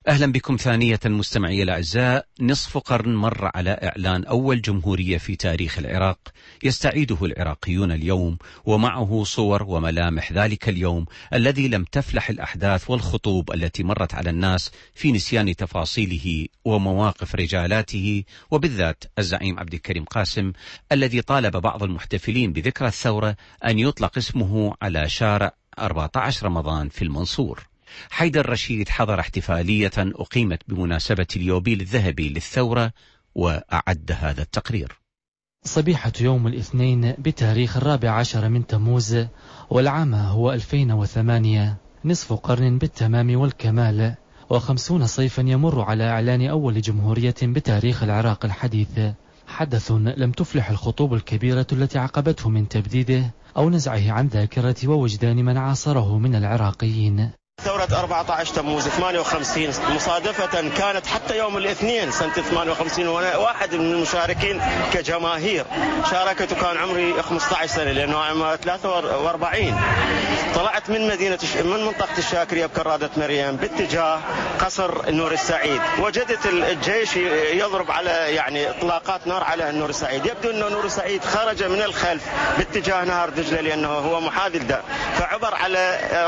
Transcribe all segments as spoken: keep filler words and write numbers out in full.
أهلا بكم ثانية مستمعي الأعزاء. نصف قرن مر على إعلان أول جمهورية في تاريخ العراق يستعيده العراقيون اليوم، ومعه صور وملامح ذلك اليوم الذي لم تفلح الأحداث والخطوب التي مرت على الناس في نسيان تفاصيله ومواقف رجالاته، وبالذات الزعيم عبد الكريم قاسم الذي طالب بعض المحتفلين بذكرى الثورة أن يطلق اسمه على شارع أربعة عشر رمضان في المنصور. حيدر رشيد حضر احتفالية أقيمت بمناسبة اليوبيل الذهبي للثورة وأعد هذا التقرير. صبيحة يوم الاثنين بتاريخ الرابع عشر من تموز، والعام هو ألفين وثمانية، نصف قرن بالتمام والكمال، وخمسون صيفا يمر على إعلان أول جمهورية بتاريخ العراق الحديث. حدث لم تفلح الخطوب الكبيرة التي عقبته من تبديده أو نزعه عن ذاكرة ووجدان من عاصره من العراقيين. ثورة أربعة عشر تموز ثمانية وخمسين مصادفة كانت حتى يوم الاثنين سنة ثمانية وخمسين، وأنا واحد من المشاركين كجماهير شاركت وكان عمري خمسة عشر سنة لأنه عام ثلاثة وأربعين. طلعت من مدينة من منطقة الشاكرية بكرادة مريم باتجاه قصر النور السعيد، وجدت الجيش يضرب على يعني اطلاقات نار على النور السعيد. يبدو أنه نور السعيد خرج من الخلف باتجاه نهر دجلة لأنه هو محاذي الدار، فعبر على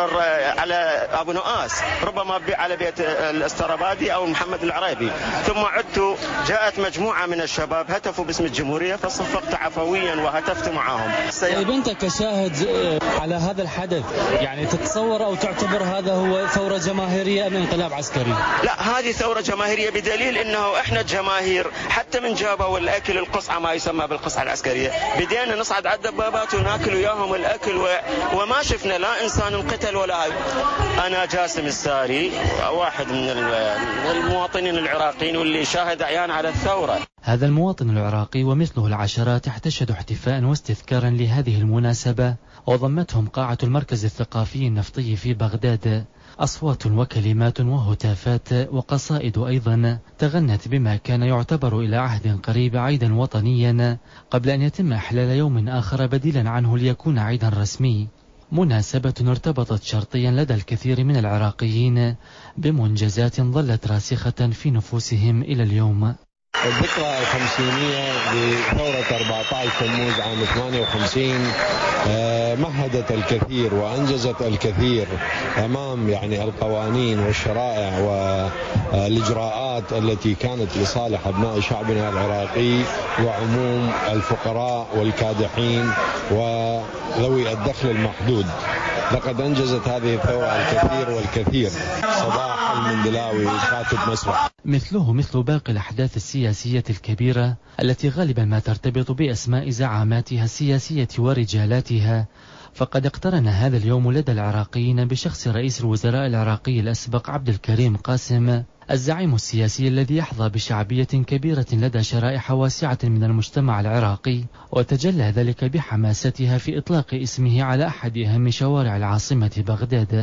على أبو نؤاس ربما على بيت الاسترابادي أو محمد العريبي، ثم عدت جاءت مجموعة من الشباب هتفوا باسم الجمهورية فصفقت عفويا وهتفت معهم. طيب أنت كشاهد على هذا الحدث يعني تتصور أو تعتبر هذا هو ثورة جماهيرية أم انقلاب عسكري؟ لا، هذه ثورة جماهيرية بدليل أنه إحنا الجماهير حتى من جابوا الأكل القصعة ما يسمى بالقصعة العسكرية بدينا نصعد على الدبابات وناكل وياهم الأكل و... وما شفنا لا إنسان انقتل ولا. أنا جاسم الساري واحد من المواطنين العراقيين واللي شاهد عيان على الثورة. هذا المواطن العراقي ومثله العشرات احتشدوا احتفاء واستذكارا لهذه المناسبة، وضمتهم قاعة المركز الثقافي النفطي في بغداد. أصوات وكلمات وهتافات وقصائد أيضا تغنت بما كان يعتبر إلى عهد قريب عيدا وطنيا، قبل أن يتم إحلال يوم آخر بديلا عنه ليكون عيدا رسمي. مناسبة ارتبطت شرطيا لدى الكثير من العراقيين بمنجزات ظلت راسخة في نفوسهم إلى اليوم. الذكرى الخمسينية لثورة أربعة عشر تموز عام ثمانية وخمسين مهدت الكثير وأنجزت الكثير أمام يعني القوانين والشرائع والإجراءات التي كانت لصالح أبناء شعبنا العراقي وعموم الفقراء والكادحين وذوي الدخل المحدود. لقد أنجزت هذه الثورة الكثير والكثير. صباح المندلاوي كاتب مسرح. مثله مثل باقي الأحداث السياسية الكبيرة التي غالبا ما ترتبط بأسماء زعاماتها السياسية ورجالاتها، فقد اقترن هذا اليوم لدى العراقيين بشخص رئيس الوزراء العراقي الأسبق عبد الكريم قاسم، الزعيم السياسي الذي يحظى بشعبية كبيرة لدى شرائح واسعة من المجتمع العراقي، وتجلى ذلك بحماستها في إطلاق اسمه على أحد أهم شوارع العاصمة بغداد.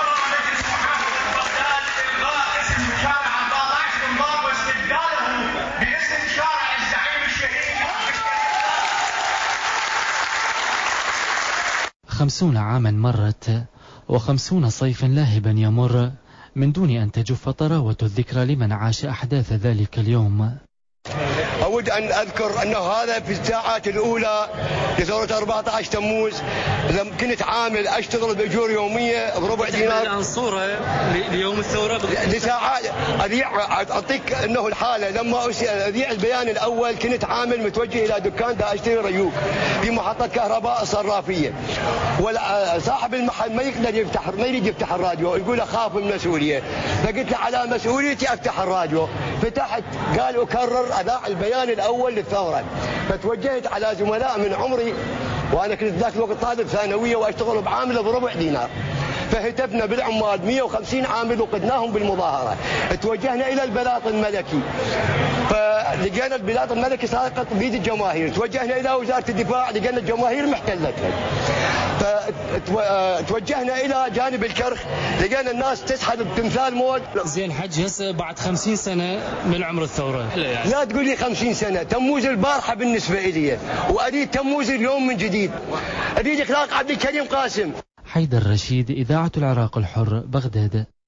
خمسون عاما مرت وخمسون صيفا لاهبا يمر من دون أن تجف طراوة الذكرى لمن عاش أحداث ذلك اليوم. أود أن أذكر أنه هذا في الساعات الأولى لثورة أربعة عشر تموز لما كنت عامل أشتغل بأجور يومية بربع دينار. عن صورة ليوم الثورة لساعات أذيع أعطيك أنه الحالة لما أذيع البيان الأول كنت عامل متوجه إلى دكان دا أشتري ريوق في محطة كهرباء صرافية، وصاحب المحل ما يقدر يفتح ما يريد يفتح الراديو، يقول أخاف من المسؤولية، فقلت له على مسؤوليتي أفتح الراديو. فتحت قال أكرر أذاع البيان الأول للثورة، فتوجهت على زملاء من عمري وأنا كنت ذاك الوقت طالب ثانوية وأشتغل بعامل بربع دينار، فهتفنا بالعمال مئة وخمسين عامل وقدناهم بالمظاهرة. توجهنا إلى البلاط الملكي، فلقينا البلاط الملكي ساقط بيد الجماهير. توجهنا إلى وزارة الدفاع لقينا الجماهير محتلتها. فتوجهنا إلى جانب الكرخ لقينا الناس تسحب بتمثال مود. زين حج، هسه بعد خمسين سنة من عمر الثورة، لا تقول لي خمسين سنة، تموز البارحة بالنسبة إلي، وأريد تموز اليوم من جديد، أريد إخلاق عبد الكريم قاسم. حيدر رشيد، إذاعة العراق الحر، بغداد.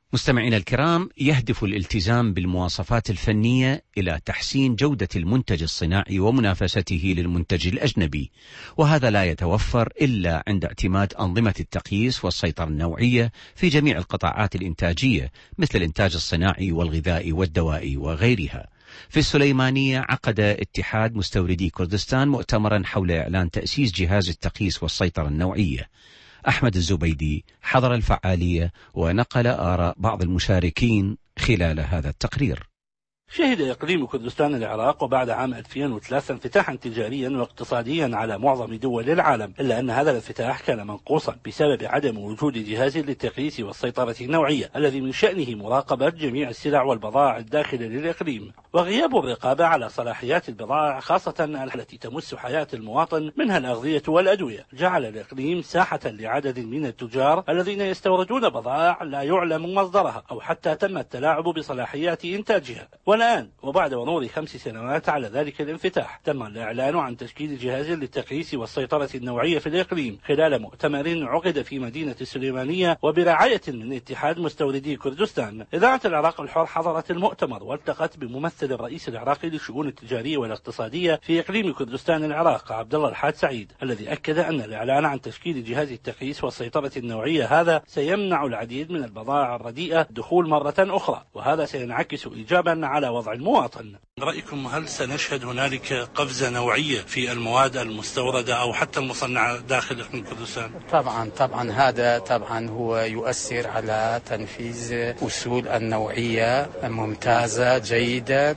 مستمعينا الكرام، يهدف الالتزام بالمواصفات الفنية إلى تحسين جودة المنتج الصناعي ومنافسته للمنتج الأجنبي، وهذا لا يتوفر إلا عند اعتماد أنظمة التقييس والسيطرة النوعية في جميع القطاعات الإنتاجية مثل الإنتاج الصناعي والغذائي والدوائي وغيرها. في السليمانية عقد اتحاد مستوردي كردستان مؤتمرا حول إعلان تأسيس جهاز التقييس والسيطرة النوعية. أحمد الزبيدي حضر الفعالية ونقل آراء بعض المشاركين خلال هذا التقرير. شهد إقليم كردستان العراق وبعد عام ألفين وثلاثة انفتاحا تجاريا واقتصاديا على معظم دول العالم، إلا أن هذا الانفتاح كان منقوصا بسبب عدم وجود جهاز للتقييس والسيطرة النوعية الذي من شأنه مراقبة جميع السلع والبضائع الداخلة للإقليم، وغياب الرقابة على صلاحيات البضائع خاصة التي تمس حياة المواطن منها الأغذية والأدوية، جعل الإقليم ساحة لعدد من التجار الذين يستوردون بضائع لا يعلم مصدرها أو حتى تم التلاعب بصلاحيات إنتاجها. والآن وبعد مرور خمس سنوات على ذلك الانفتاح تم الإعلان عن تشكيل جهاز للتقييس والسيطرة النوعية في الإقليم خلال مؤتمر عقد في مدينة السليمانية وبرعاية من اتحاد مستوردي كردستان. إذاعة العراق الحر حضرت المؤتمر والتقت بممثل الرئيس العراقي للشؤون التجارية والاقتصادية في إقليم كردستان العراق عبد الله الحاج سعيد، الذي أكد أن الإعلان عن تشكيل جهاز التقييس والسيطرة النوعية هذا سيمنع العديد من البضائع الرديئة دخول مرة أخرى، وهذا سينعكس إيجابا على وضع المواطن. رأيكم هل سنشهد هنالك قفزة نوعية في المواد المستوردة أو حتى المصنعة داخل إقليم كردستان؟ طبعا طبعا هذا طبعا هو يؤثر على تنفيذ أصول النوعية ممتازة جيدة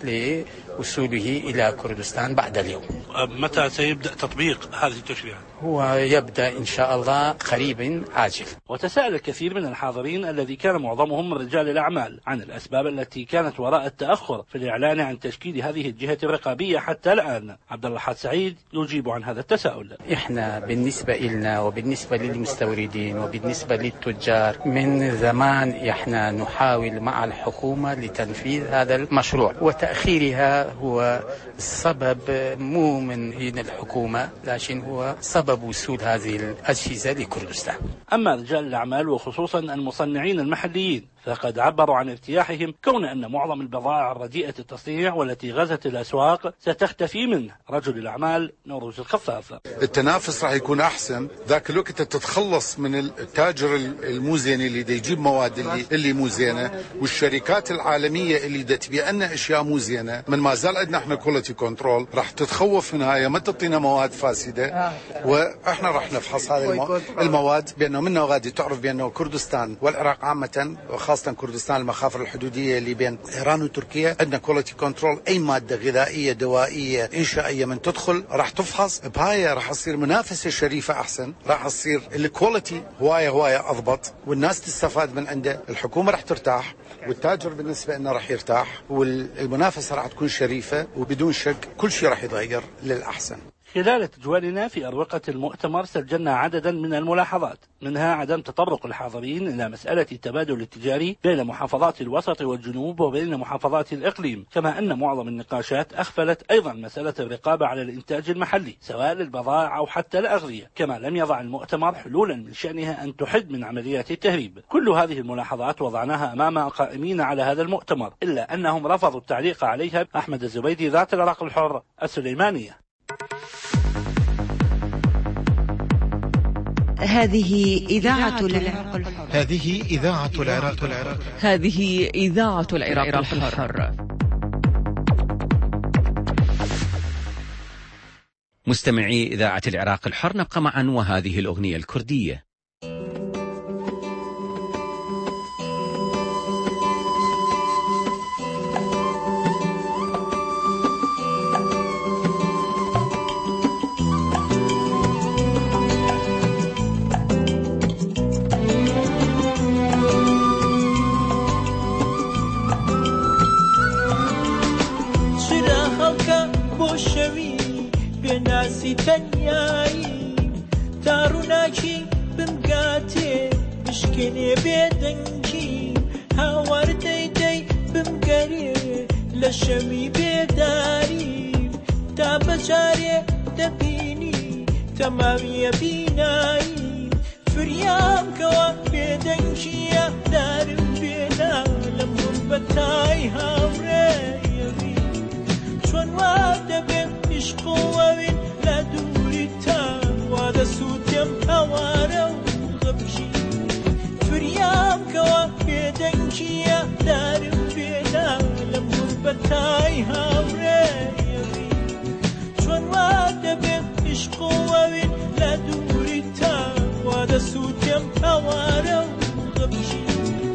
لوصوله إلى كردستان بعد اليوم. متى سيبدأ تطبيق هذه التشريعات؟ هو يبدأ إن شاء الله قريب عاجل. وتساءل الكثير من الحاضرين الذي كان معظمهم من رجال الأعمال عن الأسباب التي كانت وراء التأخر في الإعلان عن تشكيل هذه الجهة الرقابية حتى الآن. عبد الله الحاج سعيد يجيب عن هذا التساؤل. إحنا بالنسبة لنا وبالنسبة للمستوردين وبالنسبة للتجار من زمان إحنا نحاول مع الحكومة لتنفيذ هذا المشروع، وتأخيرها هو السبب مو من هنا الحكومة لكن هو سبب وصول هذه الأجهزة لكردستان. أما رجال الأعمال وخصوصا المصنعين المحليين فقد عبروا عن ارتياحهم كون أن معظم البضائع الرديئة التصنيع والتي غزت الأسواق ستختفي منه. رجل الأعمال نوروز الخفاف: التنافس راح يكون أحسن، ذاك الوقت تتخلص من التاجر المو زين اللي دا يجيب مواد اللي, اللي مو زينة، والشركات العالمية اللي دا تبيع لنا أشياء مو زينة. من ما زال عندنا احنا كواليتي كنترول، راح تتخوف من هاي ما تعطينا مواد فاسدة، واحنا راح نفحص هذه المواد بأنه منه غادي تعرف بأنه كردستان والعراق عامة خاصة كردستان المخافر الحدودية اللي بين إيران وتركيا عندنا كواليتي كنترول. أي مادة غذائية دوائية إنشائية من تدخل راح تفحص بهاي، راح تصير منافسة شريفة أحسن، راح تصير الكواليتي هواية هواية أضبط والناس تستفاد من عنده، الحكومة راح ترتاح والتاجر بالنسبة لنا راح يرتاح، والمنافسة راح تكون شريفة وبدون شك كل شيء راح يتغير للأحسن. خلال تجوالنا في أروقة المؤتمر سجلنا عددا من الملاحظات، منها عدم تطرق الحاضرين إلى مسألة التبادل التجاري بين محافظات الوسط والجنوب وبين محافظات الإقليم، كما أن معظم النقاشات أغفلت أيضا مسألة الرقابة على الإنتاج المحلي سواء للبضائع أو حتى الأغذية، كما لم يضع المؤتمر حلولا من شأنها أن تحد من عمليات التهريب. كل هذه الملاحظات وضعناها أمام القائمين على هذا المؤتمر، إلا أنهم رفضوا التعليق عليها. أحمد الزبيدي، ذات العراق الحر، السليمانية. هذه إذاعة العراق الحر. هذه إذاعة العراق الحر. هذه إذاعة العراق الحر. مستمعي إذاعة العراق الحر، نبقى معا وهذه الأغنية الكردية. تنیایی تاروناکی بمگاتی بشکنی بدنگی هاور دی دی بمگری لشمی بداری تا بچاری دبینی تمامی بینایی فریام کوا بدنگی دارم بینایی بەتای هاوڕێیەوی چۆن وا دەبێت عشقۆوەوین لە دووری تا وا دەسووتێم هەوارە و غەبژی فریام کەوا بێدەنگیە دارم بێدا لەم غوربەتای هاوڕێیەوی چۆن وا دەبێت عشقۆوەوین لە دووری تا وا دەسووتێم هەوارە و غەبژی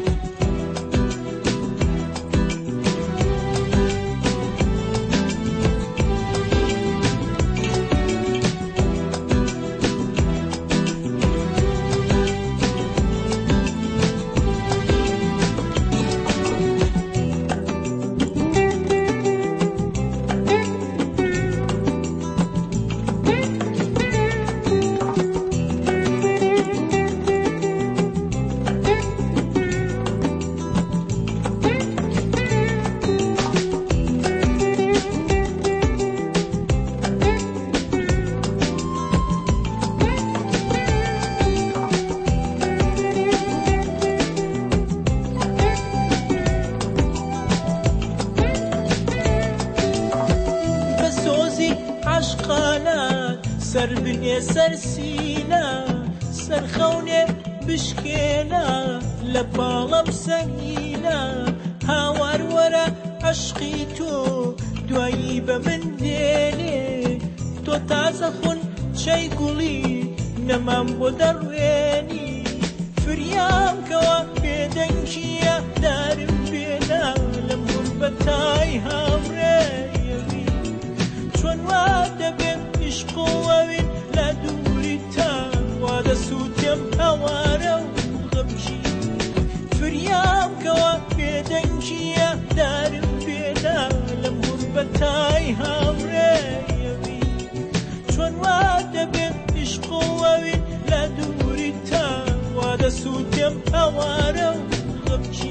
سەر بنێ سەر سینە سەرخەونێ بشکێنە لە باڵەم سەنگینە هاوار وەرە عەشقی تۆ دوایی بە من دێنێ تۆ تازە خۆن چەی گوڵی نەمام بۆ دەڕوێنی فریام کەوا بێدەنگیە دارم بێدا لەم غوربەتای هاوڕێیەوی چۆن وا دەبێت عشقۆوەوین لە دووری تا وا دەسووتێم هەوارە و غەبژی فریام کەوا بێدەنگیە دارم بێدا لەم غوربەتای هاوڕێیەوی چۆن وا دەبێت عشقۆوەوین لە دووری تا وا دەسووتێم هەوارە و غەبژی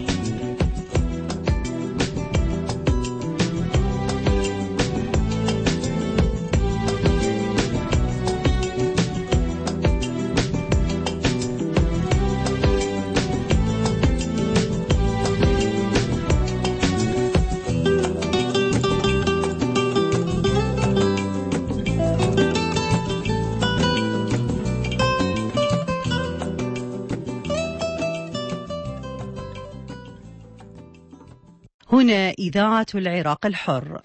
هنا إذاعة العراق الحر.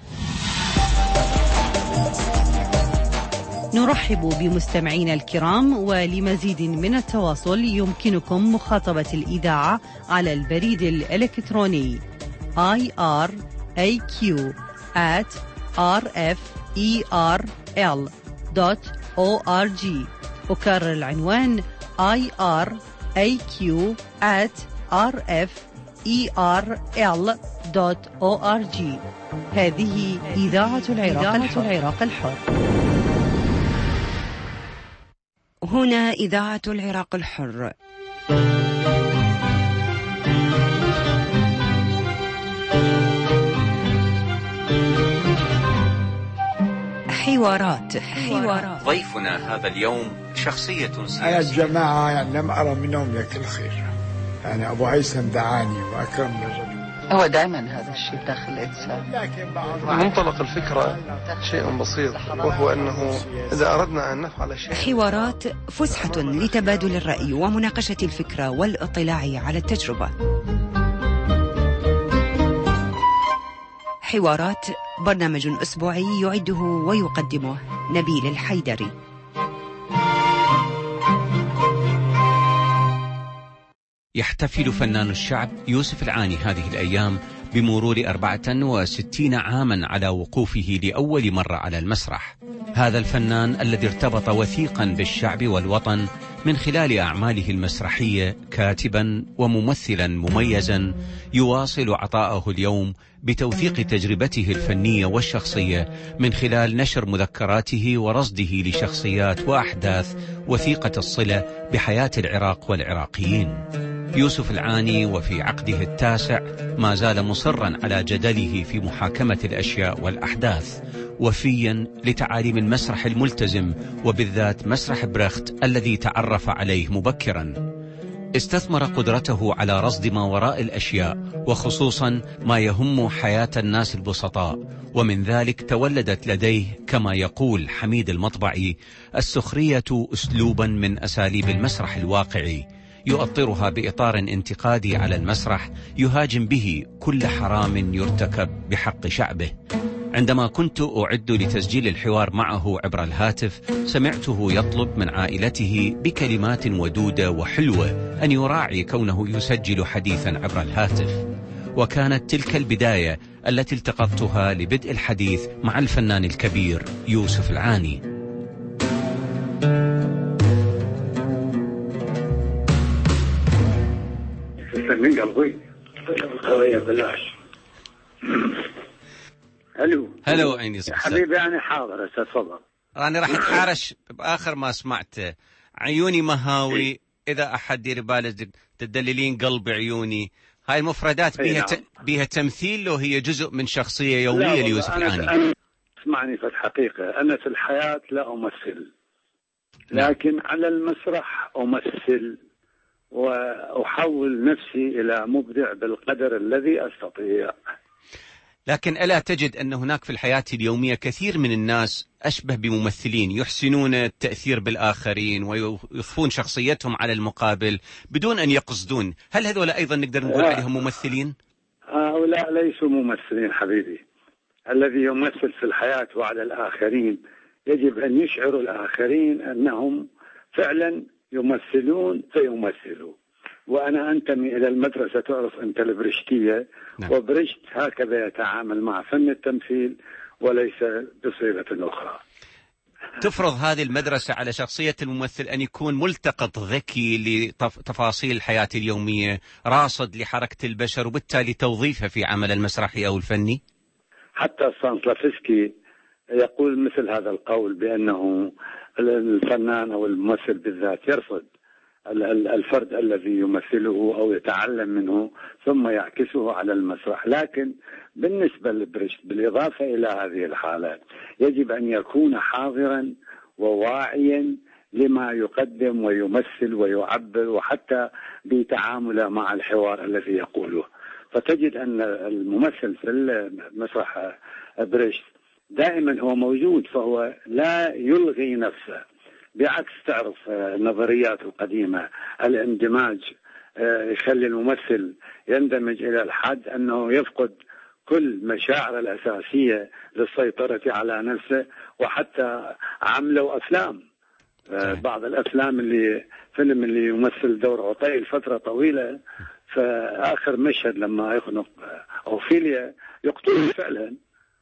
نرحب بمستمعينا الكرام، ولمزيد من التواصل يمكنكم مخاطبة الإذاعة على البريد الإلكتروني آي آر إيه كيو آت آر إف إي آر إل دوت أو آر جي. أكرر العنوان آي آر إيه كيو آت آر إف إي آر إل دوت أو آر جي. هذه إذاعة العراق الحر. العراق الحر. هنا إذاعة العراق الحر. حوارات حوارات ضيفنا هذا اليوم شخصية سياسية. أنا الجماعة يعني لم أرى منهم لك الخير، يعني أبو هيثم دعاني وأكرم رجل. هو دائما هذا الشيء داخل الإنسان. منطلق الفكرة شيء بسيط، وهو أنه إذا أردنا أن نفعل شيء. حوارات فسحة لتبادل الرأي ومناقشة الفكرة والاطلاع على التجربة. حوارات برنامج أسبوعي يعده ويقدمه نبيل الحيدري. يحتفل فنان الشعب يوسف العاني هذه الأيام بمرور أربعة وستين عاما على وقوفه لأول مرة على المسرح. هذا الفنان الذي ارتبط وثيقا بالشعب والوطن من خلال أعماله المسرحية كاتبا وممثلا مميزا يواصل عطاءه اليوم بتوثيق تجربته الفنية والشخصية من خلال نشر مذكراته ورصده لشخصيات وأحداث وثيقة الصلة بحياة العراق والعراقيين. يوسف العاني وفي عقده التاسع ما زال مصرا على جدله في محاكمة الأشياء والأحداث، وفيا لتعاليم المسرح الملتزم وبالذات مسرح برخت الذي تعرف عليه مبكرا. استثمر قدرته على رصد ما وراء الأشياء، وخصوصا ما يهم حياة الناس البسطاء، ومن ذلك تولدت لديه كما يقول حميد المطبعي السخرية أسلوبا من أساليب المسرح الواقعي، يؤطرها بإطار انتقادي على المسرح يهاجم به كل حرام يرتكب بحق شعبه. عندما كنت أعد لتسجيل الحوار معه عبر الهاتف سمعته يطلب من عائلته بكلمات ودودة وحلوة أن يراعي كونه يسجل حديثا عبر الهاتف، وكانت تلك البداية التي التقطتها لبدء الحديث مع الفنان الكبير يوسف العاني. من قلبي خويا بلاش. هلو هلو عيني حبيبي، أنا حاضر أستاذ تفضل. أنا راح أتحارش بآخر ما سمعت عيوني مهاوي، إذا أحد دير باله تدللين قلب عيوني. هاي المفردات بيها ت... بيها تمثيل لو هي جزء من شخصية يومية ليوسف العاني؟ أنا اسمعني في الحقيقة، أنا في الحياة لا أمثل، لكن على المسرح أمثل وأحول نفسي إلى مبدع بالقدر الذي أستطيع. لكن ألا تجد أن هناك في الحياة اليومية كثير من الناس أشبه بممثلين يحسنون التأثير بالآخرين ويضفون شخصيتهم على المقابل بدون أن يقصدون؟ هل هذول أيضا نقدر نقول عليهم ممثلين؟ هؤلاء ليسوا ممثلين حبيبي. الذي يمثل في الحياة وعلى الآخرين يجب أن يشعروا الآخرين أنهم فعلا يمثلون فيمثلوا. وأنا أنتمي إلى المدرسة، تعرف أنت البرشتية. نعم. وبرشت هكذا يتعامل مع فن التمثيل وليس بصيغة أخرى. تفرض هذه المدرسة على شخصية الممثل أن يكون ملتقط ذكي لتفاصيل الحياة اليومية، راصد لحركة البشر، وبالتالي توظيفه في عمل المسرحي أو الفني؟ حتى ستانسلافسكي يقول مثل هذا القول، بأنه الفنان أو الممثل بالذات يرصد الفرد الذي يمثله أو يتعلم منه ثم يعكسه على المسرح. لكن بالنسبة لبرشت بالإضافة إلى هذه الحالة يجب أن يكون حاضرا وواعيا لما يقدم ويمثل ويعبر، وحتى بتعامله مع الحوار الذي يقوله. فتجد أن الممثل في المسرح برشت دائما هو موجود، فهو لا يلغي نفسه، بعكس تعرف النظريات القديمة الاندماج يخلي الممثل يندمج إلى الحد أنه يفقد كل مشاعر الأساسية للسيطرة على نفسه. وحتى عملوا أفلام، بعض الأفلام اللي فيلم اللي يمثل دور عطيل فترة طويلة، فآخر مشهد لما يخنق أوفيليا يقتله فعلا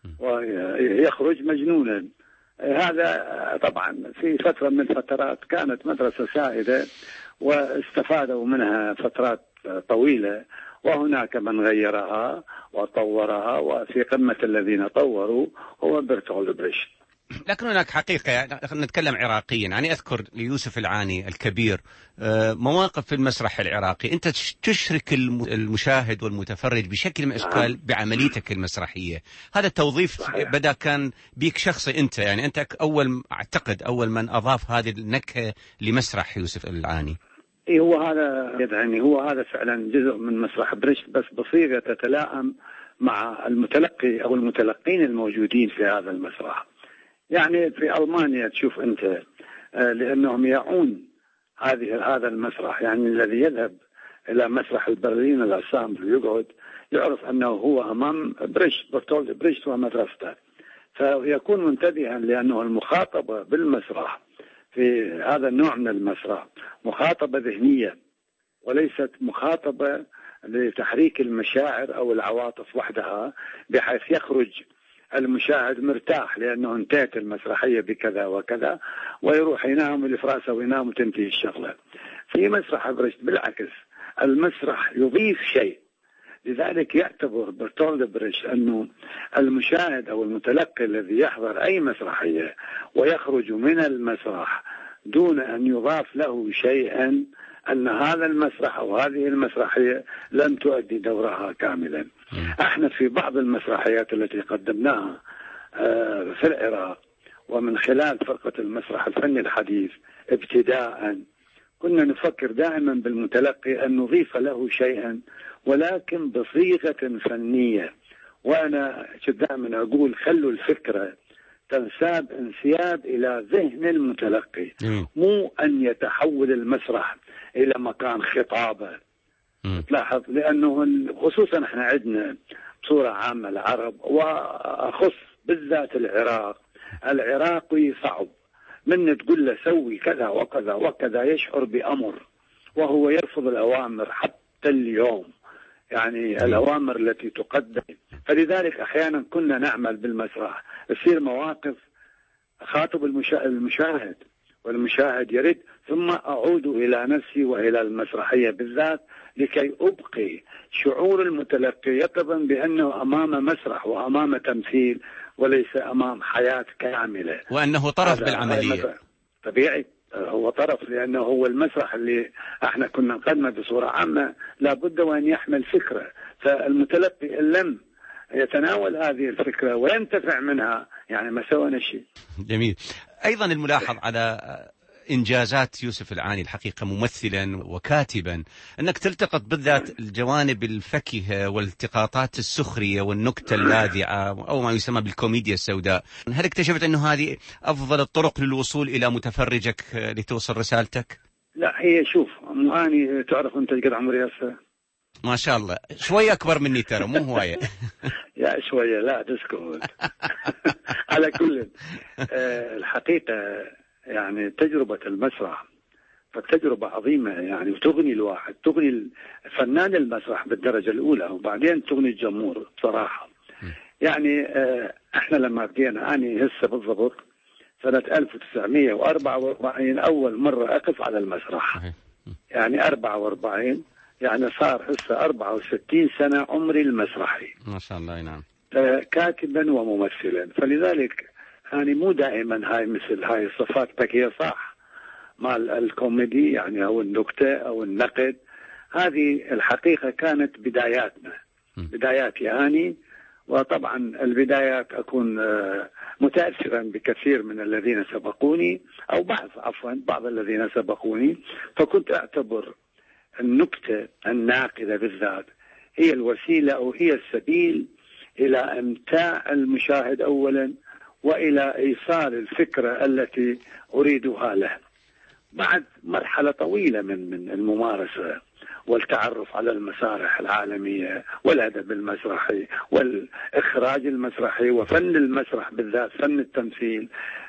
ويخرج مجنونا. هذا طبعا في فترة من الفترات كانت مدرسة سائدة واستفادوا منها فترات طويلة، وهناك من غيرها وطورها، وفي قمة الذين طوروا هو برتولد بريشت. لكن هناك حقيقة، يعني نتكلم عراقيا، يعني أذكر ليوسف العاني الكبير مواقف في المسرح العراقي أنت تشرك المشاهد والمتفرج بشكل من الأشكال بعمليتك المسرحية. هذا التوظيف صحيح. بدأ كان بيك شخصي أنت، يعني أنت أول أعتقد أول من أضاف هذه النكهة لمسرح يوسف العاني. إيه هو هذا يعني هو هذا فعلا جزء من مسرح بريشت، بس بصيغة تتلائم مع المتلقي أو المتلقين الموجودين في هذا المسرح. يعني في ألمانيا تشوف أنت لأنهم يعون هذه هذا المسرح، يعني الذي يذهب إلى مسرح البرلين الأنسامبل يقعد يعرف أنه هو أمام بريشت، برتولد بريشت ومدرسته، فيكون منتبها لأنه المخاطبة بالمسرح في هذا النوع من المسرح مخاطبة ذهنية وليست مخاطبة لتحريك المشاعر أو العواطف وحدها، بحيث يخرج المشاهد مرتاح لأنه انتهت المسرحية بكذا وكذا ويروح ينام الفراسة وينام وتنتهي الشغلة. في مسرح بريشت بالعكس، المسرح يضيف شيء، لذلك يعتبر برتولد بريشت أنه المشاهد أو المتلقي الذي يحضر أي مسرحية ويخرج من المسرح دون أن يضاف له شيئا، أن هذا المسرح أو هذه المسرحية لم تؤدي دورها كاملا. احنا في بعض المسرحيات التي قدمناها في العراق ومن خلال فرقة المسرح الفني الحديث ابتداء كنا نفكر دائما بالمتلقي أن نضيف له شيئا ولكن بصيغة فنية. وأنا دائما أقول خلوا الفكرة تنساب انسياب إلى ذهن المتلقي، مو أن يتحول المسرح إلى مكان خطابة. تلاحظ لأنه خصوصا احنا عندنا بصورة عامة العرب، وأخص بالذات العراق، العراقي صعب من تقول له سوي كذا وكذا وكذا يشعر بأمر وهو يرفض الأوامر حتى اليوم، يعني الأوامر التي تقدم. فلذلك أحيانا كنا نعمل بالمسرح تصير مواقف خاطب المشاهد والمشاهد يرد، ثم أعود إلى نفسي وإلى المسرحية بالذات لكي أبقي شعور المتلقي يقظا بأنه أمام مسرح وأمام تمثيل وليس أمام حياة كاملة، وأنه طرف بالعملية. طبيعي هو طرف، لأنه هو المسرح اللي احنا كنا نقدمه بصورة عامة لابد وأن يحمل فكرة، فالمتلقي إن لم يتناول هذه الفكرة وينتفع منها يعني ما سوى شيء. جميل. أيضا الملاحظ على إنجازات يوسف العاني الحقيقة ممثلا وكاتبا أنك تلتقط بالذات الجوانب الفكهة والالتقاطات السخرية والنكتة اللاذعة أو ما يسمى بالكوميديا السوداء. هل اكتشفت أنه هذه أفضل الطرق للوصول إلى متفرجك لتوصل رسالتك؟ لا، هي شوف أني تعرف أنت قد عمري هسه ما شاء الله شوية أكبر مني ترى مو هواية. يا شوية لا تسكت. على كل الحقيقة يعني تجربة المسرح فتجربة عظيمة يعني، وتغني الواحد، تغني فنان المسرح بالدرجة الأولى وبعدين تغني الجمهور بصراحة. يعني احنا لما بدينا أنا هسه بالضبط سنة ألف وتسعمئة وأربعة وأربعين أول مرة أقف على المسرح، يعني أربعة وأربعين يعني صار هسه أربعة وستين سنة عمري المسرحي ما شاء الله. نعم. كاتبا وممثلا، فلذلك يعني مو دائما هاي مثل هاي الصفات هي صح مال الكوميدي يعني أو النكتة أو النقد. هذه الحقيقة كانت بداياتنا، بداياتي أني، وطبعا البدايات أكون متأثرا بكثير من الذين سبقوني أو بعض عفوا بعض الذين سبقوني، فكنت أعتبر النكتة الناقدة بالذات هي الوسيلة أو هي السبيل إلى إمتاع المشاهد أولا وإلى إيصال الفكرة التي أريدها له. بعد مرحلة طويلة من من الممارسة والتعرف على المسارح العالمية والأدب المسرحي والإخراج المسرحي وفن المسرح بالذات فن التمثيل،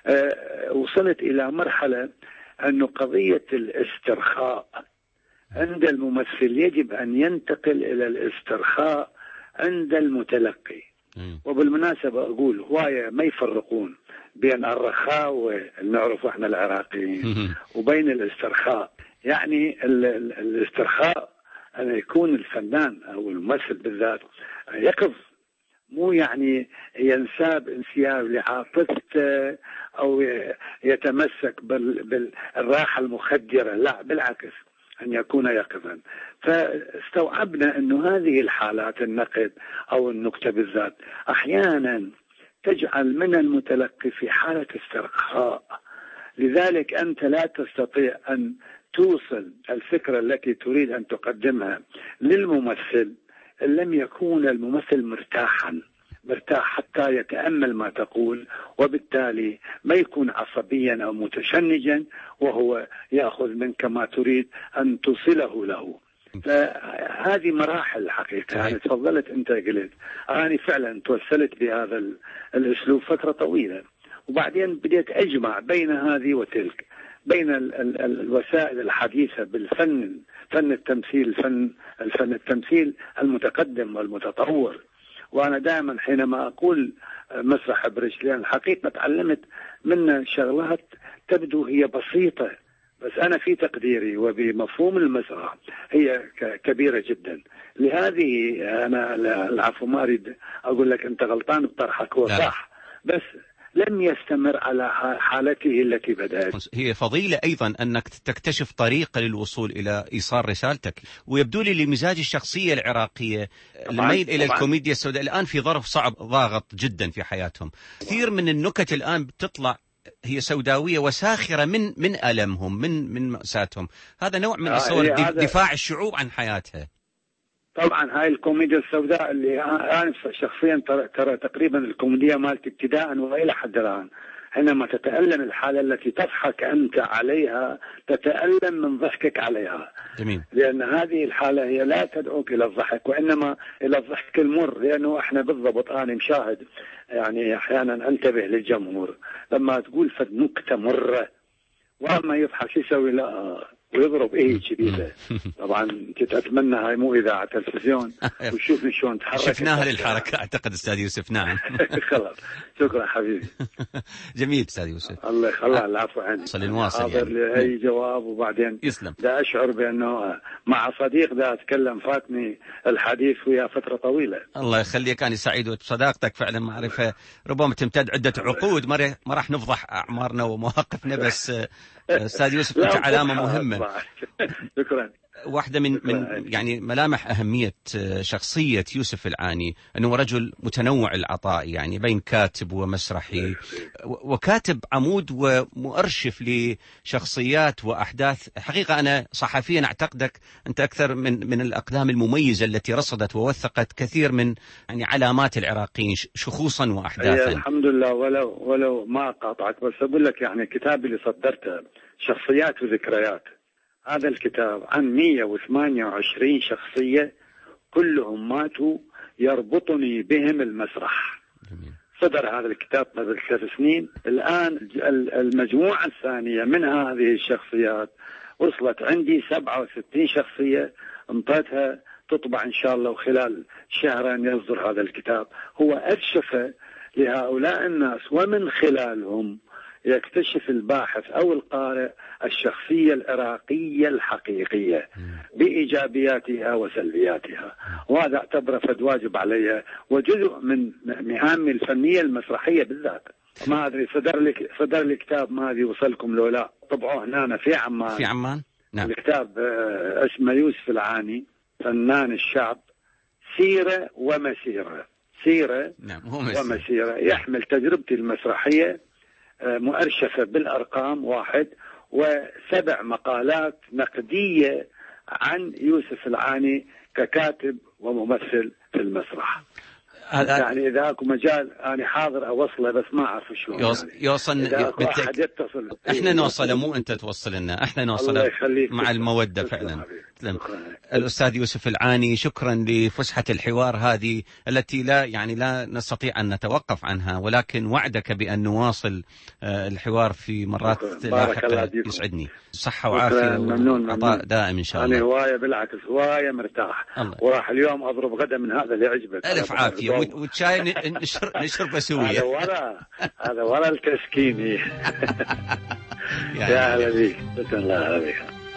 أه وصلت إلى مرحلة أن قضية الاسترخاء عند الممثل يجب أن ينتقل إلى الاسترخاء عند المتلقي. وبالمناسبة أقول هواية ما يفرقون بين الرخاء ونعرف احنا العراقيين وبين الاسترخاء. يعني ال ال الاسترخاء أن يكون الفنان أو الممثل بالذات يقف، مو يعني ينساب انسياب لعاطفته أو يتمسك بالراحة المخدرة، لا بالعكس أن يكون يقظا. فاستوعبنا أنه هذه الحالات النقد أو النكتة بالذات أحيانا تجعل من المتلقي في حالة استرخاء، لذلك أنت لا تستطيع أن توصل الفكرة التي تريد أن تقدمها للممثل إن لم يكون الممثل مرتاحا مرتاح حتى يتأمل ما تقول، وبالتالي ما يكون عصبيا أو متشنجا وهو يأخذ منك ما تريد أن توصله له. فهذه مراحل الحقيقة. يعني تفضلت أنت قلت أنا فعلا توسلت بهذا الأسلوب فترة طويلة، وبعدين بديت أجمع بين هذه وتلك، بين ال ال الوسائل الحديثة بالفن، فن التمثيل، الفن الفن التمثيل المتقدم والمتطور. وأنا دائما حينما أقول مسرح برجلين الحقيقة تعلمت من شغلات تبدو هي بسيطة، بس أنا في تقديري وبمفهوم المسرح هي كبيرة جدا. لهذه أنا العفو ما أريد أقول لك أنت غلطان بطرحك، هو صح بس لم يستمر على حالته التي بدأت. هي فضيلة أيضا أنك تكتشف طريقة للوصول إلى إيصال رسالتك، ويبدو لي لمزاج الشخصية العراقية الميل إلى الكوميديا السوداء الآن في ظرف صعب ضاغط جدا في حياتهم. كثير من النكت الآن بتطلع هي سوداوية وساخرة من من ألمهم، من من مأساتهم. هذا نوع من صور دفاع الشعوب عن حياتها. طبعا هاي الكوميديا السوداء اللي أنا شخصيا ترى, ترى تقريبا الكوميديا مالت ابتداء وإلى حد الآن حينما تتألم الحالة التي تضحك أنت عليها تتألم من ضحكك عليها. جميل. لأن هذه الحالة هي لا تدعوك إلى الضحك وإنما إلى الضحك المر، لأنه إحنا بالضبط أنا مشاهد يعني أحيانا أنتبه للجمهور لما تقول فد نكتة مرة وما يضحك يسوي لا ويضرب ايه شديدة. طبعا كنت اتمنى هاي مو اذاعة تلفزيون وشوفني شلون تحرك. شفناها للحركة اعتقد استاذ يوسف. نعم. خلاص شكرا حبيبي. جميل استاذ يوسف. الله يخليها. العفو عني. صل نواصل حاضر يعني. لأي جواب وبعدين يسلم. دا اشعر بانه مع صديق دا اتكلم فاتني الحديث ويا فترة طويلة. الله يخليك، انا سعيد بصداقتك فعلا. معرفة ربما تمتد عدة عقود، ما ما راح نفضح اعمارنا ومواقفنا، بس استاذ يوسف انت علامة مهمة. شكرا. واحدة من من يعني ملامح أهمية شخصية يوسف العاني أنه رجل متنوع العطاء، يعني بين كاتب ومسرحي وكاتب عمود ومؤرشف لشخصيات وأحداث. حقيقة أنا صحفيا أعتقدك أنت أكثر من من الأقدام المميزة التي رصدت ووثقت كثير من يعني علامات العراقيين شخوصا وأحداثا. الحمد لله. ولو ولو ما قاطعك بس أقول لك يعني كتابي اللي صدرته شخصيات وذكريات، هذا الكتاب عن مئة وثمانية وعشرين شخصية كلهم ماتوا يربطني بهم المسرح. صدر هذا الكتاب قبل ثلاث سنين. الآن المجموعة الثانية من هذه الشخصيات وصلت عندي سبعة وستين شخصية انطيتها تطبع إن شاء الله وخلال شهرين يصدر هذا الكتاب. هو أكشف لهؤلاء الناس ومن خلالهم يكتشف الباحث أو القارئ الشخصية العراقية الحقيقية بإيجابياتها وسلبياتها، وهذا اعتبره فد واجب علي وجزء من مهامي الفنية المسرحية بالذات. ما أدري صدر لك صدر لي كتاب ما أدري وصلكم لو لا، طبعوه هنا في عمان. في عمان نعم. الكتاب اسمه يوسف العاني فنان الشعب، سيرة ومسيرة. سيرة نعم. ومسيرة يحمل تجربتي المسرحية مؤرشفة بالأرقام واحد، وسبع مقالات نقدية عن يوسف العاني ككاتب وممثل في المسرح. يعني إذا أكو مجال أنا حاضر أوصله بس ما أعرف شلون. يوصل يعني يوصل أحد يتصل. إحنا نوصله مو أنت توصل لنا، إحنا نوصله مع المودة فعلا. الأستاذ يوسف العاني، شكرا لفسحة الحوار هذه التي لا يعني لا نستطيع أن نتوقف عنها، ولكن وعدك بأن نواصل الحوار في مرات لاحقة يسعدني. صحة وعافية وعطاء دائم إن شاء الله. أنا هواية بالعكس هواية مرتاح، وراح اليوم أضرب غدا من هذا اللي عجبك. ألف عافية. والشاي نشر نشربه سوية. هذا ورا هذا ورا التسكيني. يا هلا بيك. بسم الله بك.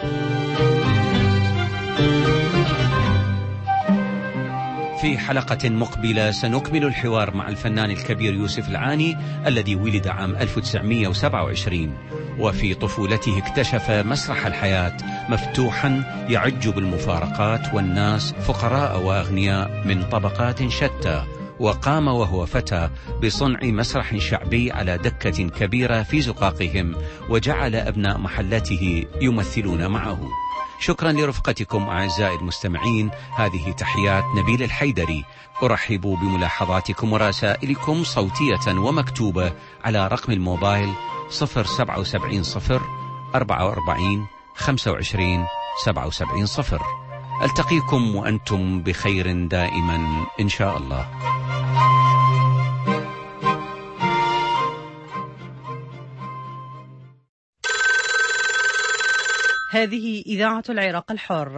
في حلقة مقبلة سنكمل الحوار مع الفنان الكبير يوسف العاني الذي ولد عام ألف وتسعمئة وسبعة وعشرين، وفي طفولته اكتشف مسرح الحياة مفتوحا يعج بالمفارقات والناس فقراء وأغنياء من طبقات شتى، وقام وهو فتى بصنع مسرح شعبي على دكة كبيرة في زقاقهم، وجعل أبناء محلته يمثلون معه. شكرا لرفقتكم أعزائي المستمعين. هذه تحيات نبيل الحيدري. أرحب بملاحظاتكم ورسائلكم صوتية ومكتوبة على رقم الموبايل صفر سبعة وسبعين صفر أربعة وأربعين خمسة وعشرين سبعة وسبعين صفر. ألتقيكم وأنتم بخير دائما إن شاء الله. هذه إذاعة العراق الحر.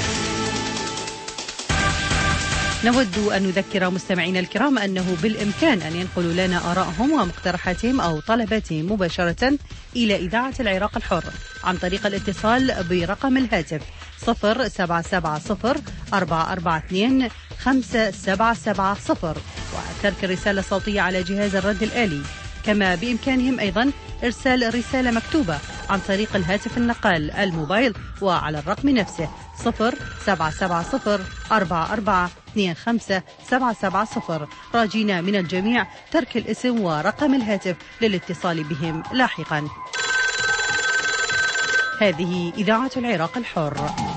نود أن نذكر مستمعينا الكرام أنه بالإمكان أن ينقلوا لنا آراءهم ومقترحاتهم أو طلباتهم مباشرة إلى إذاعة العراق الحر عن طريق الاتصال برقم الهاتف صفر سبعة سبعة صفر أربعة أربعة اثنين خمسة سبعة سبعة صفر وترك الرسالة الصوتية على جهاز الرد الآلي. كما بإمكانهم أيضا إرسال رسالة مكتوبة عن طريق الهاتف النقال الموبايل وعلى الرقم نفسه صفر سبعة سبعة صفر أربعة أربعة اثنين خمسة سبعة سبعة صفر. راجينا من الجميع ترك الاسم ورقم الهاتف للاتصال بهم لاحقا. هذه إذاعة العراق الحر.